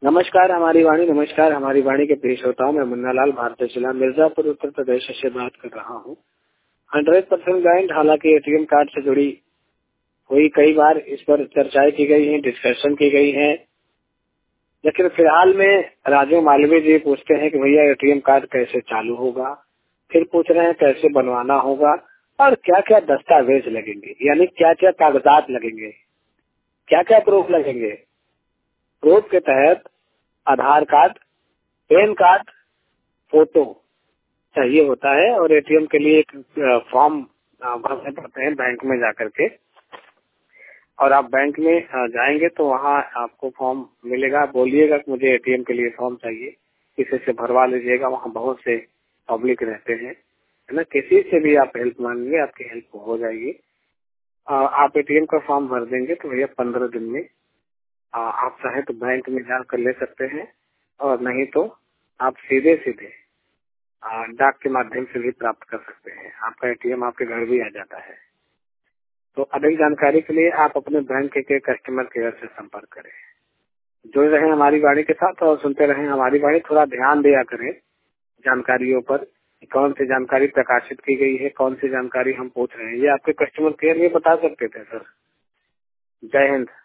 नमस्कार हमारी वाणी के प्रिय श्रोताओं में मुन्नालाल भारतीय जिला मिर्जापुर उत्तर प्रदेश से बात कर रहा हूँ। 100% बैंक, हालांकि एटीएम कार्ड से जुड़ी हुई कई बार इस पर चर्चाएं की गई हैं, डिस्कशन की गई है, लेकिन फिलहाल में राजू मालवीय जी पूछते हैं कि भैया एटीएम कार्ड कैसे चालू होगा, फिर पूछ रहे हैं कैसे बनवाना होगा और क्या क्या दस्तावेज लगेंगे, यानी क्या क्या कागजात लगेंगे, क्या क्या प्रूफ लगेंगे। प्रूफ के तहत Aadhaar card, PAN card, photo चाहिए होता है और एटीएम के लिए एक फॉर्म भरने पड़ते हैं बैंक में जाकर के। और आप बैंक में जाएंगे तो वहाँ आपको फॉर्म मिलेगा, बोलिएगा कि मुझे एटीएम के लिए फॉर्म चाहिए, किसी से भरवा लीजिएगा। वहाँ बहुत से पब्लिक रहते हैं, है ना, किसी से भी आप हेल्प मांगेंगे, आपकी हेल्प हो जाएगी। आप एटीएम का फॉर्म भर देंगे तो भैया 15 दिन में आप चाहे तो बैंक में जाकर ले सकते हैं और नहीं तो आप सीधे डाक के माध्यम से भी प्राप्त कर सकते हैं। आपका एटीएम आपके घर भी आ जाता है। तो अधिक जानकारी के लिए आप अपने बैंक के कस्टमर केयर से संपर्क करें। जुड़े रहें हमारी वाणी के साथ और सुनते रहें हमारी वाणी। थोड़ा ध्यान दिया करें जानकारियों पर, कौन सी जानकारी प्रकाशित की गई है, कौन सी जानकारी हम पूछ रहे हैं, ये आपके कस्टमर केयर में बता सकते थे सर। जय हिंद।